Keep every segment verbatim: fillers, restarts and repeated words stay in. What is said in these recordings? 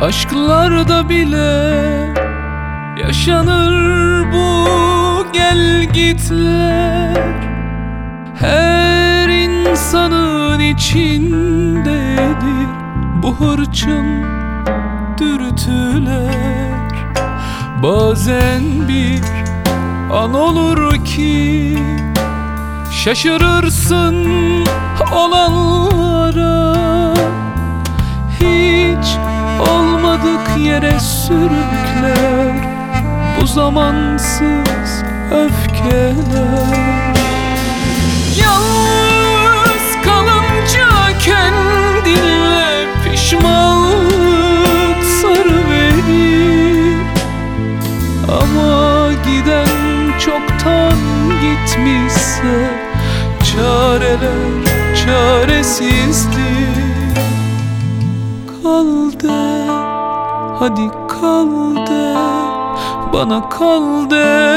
Aşklarda bile yaşanır bu gel gitler. Her insanın içindedir bu hırçın dürtüler. Bazen bir an olur ki şaşırırsın olanlara. Hiç olmadık yere sürükler bu zamansız öfkeler. Yalnız kalınca kendinle pişmanlık sarıverir. Ama giden çoktan gitmişse çareler çaresizdir. Kal de, hadi kal de, bana kal de,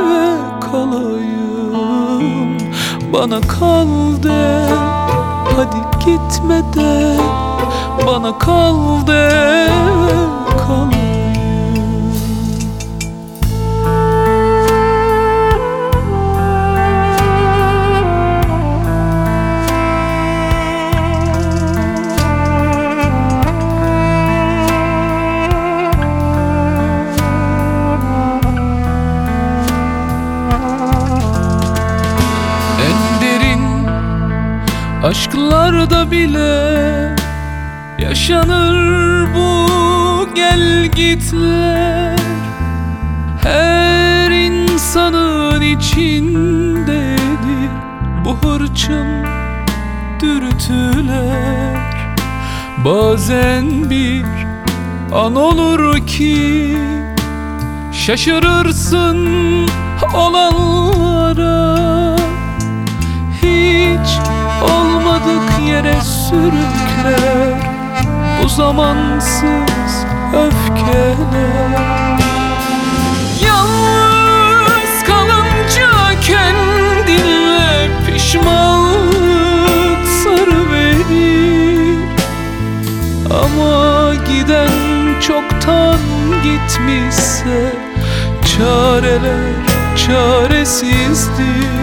kalayım. Bana kal de, hadi gitme de, bana kal de, kalayım. Aşklarda bile yaşanır bu gel gitler. Her insanın içindedir bu hırçın dürtüler. Bazen bir an olur ki şaşırırsın olanlara. Hiç olmadık yere sürükler bu zamansız öfkeler. Yalnız kalınca kendinle pişmanlık sarıverir. Ama giden çoktan gitmişse çareler çaresizdir.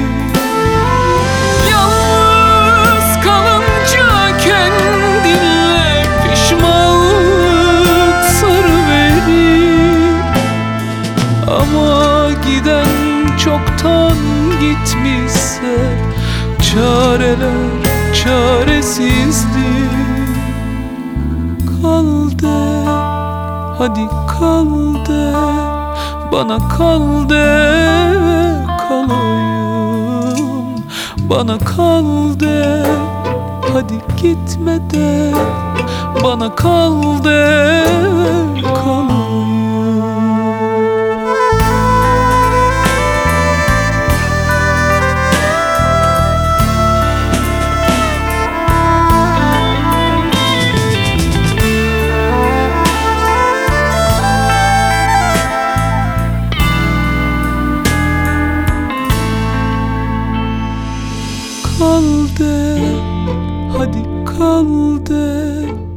Ama giden çoktan gitmişse çareler çaresizdir. Kal de, hadi kal de, bana kal de, kalayım. Bana kal de, hadi gitme de, bana kal de, kalayım. Kal de, hadi kal de,